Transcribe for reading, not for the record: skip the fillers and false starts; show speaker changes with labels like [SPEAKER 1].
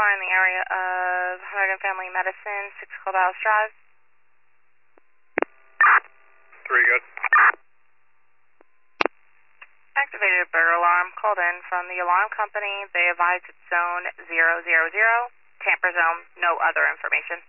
[SPEAKER 1] car in the area of Hunterdon Family Medicine, 6 Clubhouse Drive.
[SPEAKER 2] 3 good.
[SPEAKER 1] Activated burglar alarm called in from the alarm company. They advised it's zone 000, tamper zone, no other information.